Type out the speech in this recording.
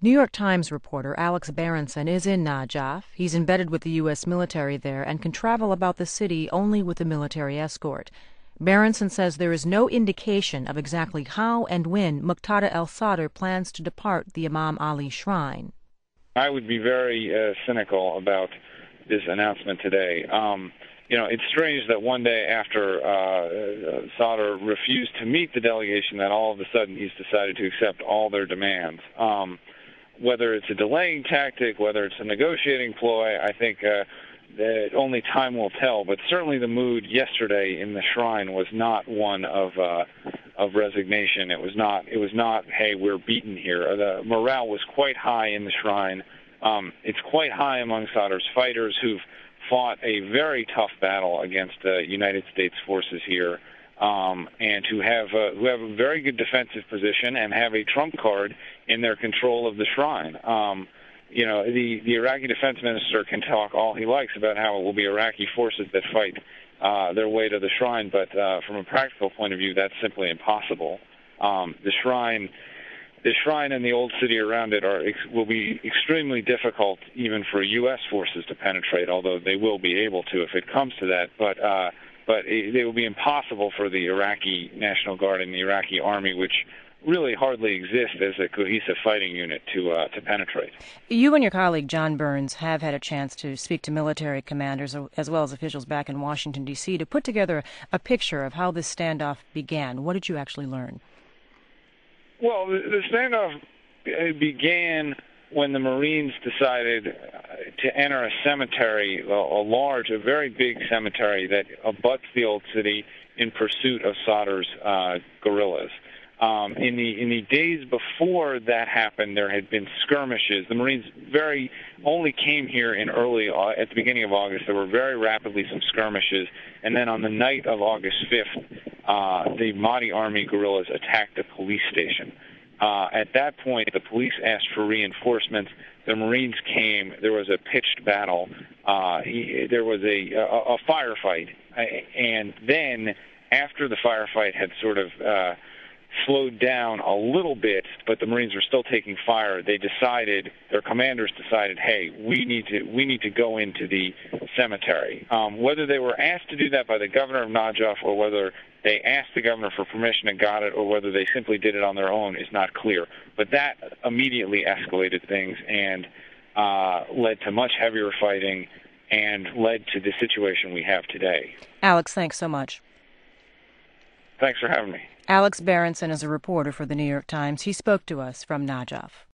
New York Times reporter Alex Berenson is in Najaf. He's embedded with the U.S. military there and can travel about the city only with a military escort. Berenson says there is no indication of exactly how and when Muqtada al-Sadr plans to depart the Imam Ali Shrine. I would be very cynical about this announcement today. It's strange that one day after Sadr refused to meet the delegation that all of a sudden he's decided to accept all their demands. Whether it's a delaying tactic, whether it's a negotiating ploy, I think that only time will tell. But certainly the mood yesterday in the shrine was not one of resignation. It was not, hey, we're beaten here. The morale was quite high in the shrine. It's quite high among Sadr's fighters who've fought a very tough battle against United States forces here, and who have a very good defensive position and have a trump card in their control of the shrine. The Iraqi defense minister can talk all he likes about how it will be Iraqi forces that fight their way to the shrine, but from a practical point of view, that's simply impossible. The shrine and the old city around it will be extremely difficult even for U.S. forces to penetrate, although they will be able to if it comes to that. But it will be impossible for the Iraqi National Guard and the Iraqi Army, which really hardly exist as a cohesive fighting unit, to penetrate. You and your colleague John Burns have had a chance to speak to military commanders as well as officials back in Washington, D.C. to put together a picture of how this standoff began. What did you actually learn? Well, the standoff began when the Marines decided to enter a cemetery, a very big cemetery that abuts the old city in pursuit of Sadr's guerrillas. In the days before that happened, there had been skirmishes. The Marines only came here at the beginning of August. There were very rapidly some skirmishes, and then on the night of August 5th, the Mahdi Army guerrillas attacked a police station. At that point, the police asked for reinforcements. The Marines came. There was a pitched battle. There was a firefight, and then after the firefight had sort of slowed down a little bit, but the Marines were still taking fire, their commanders decided, hey, we need to go into the cemetery. Whether they were asked to do that by the governor of Najaf, or whether they asked the governor for permission and got it, or whether they simply did it on their own is not clear. But that immediately escalated things and led to much heavier fighting and led to the situation we have today. Alex, thanks so much. Thanks for having me. Alex Berenson is a reporter for the New York Times. He spoke to us from Najaf.